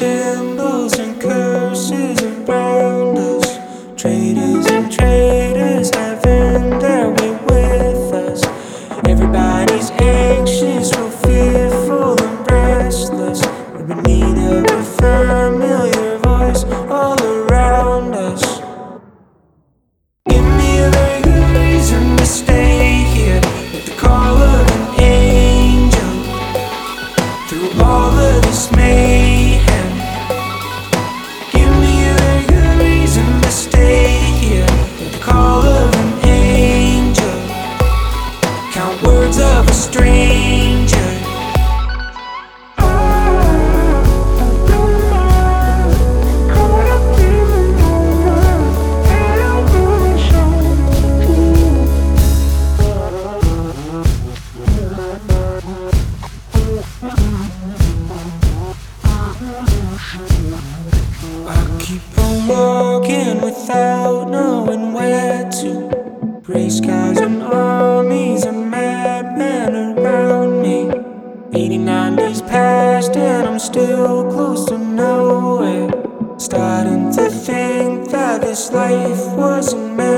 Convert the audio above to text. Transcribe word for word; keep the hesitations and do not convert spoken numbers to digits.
symbols and curses around us. Traitors and traitors having their way with us. Everybody's anxious, real fearful and restless. We're in need of a familiar voice all around us. Give me a very good reason to stay here, with the call of an angel. Through all of this mayhem, give me a very good reason to stay here, with the call of an angel. Count words of a stranger. I keep on walking without knowing where to. Gray skies and armies, a madman around me. eighty-nine days passed and I'm still close to nowhere. Starting to think that this life wasn't meant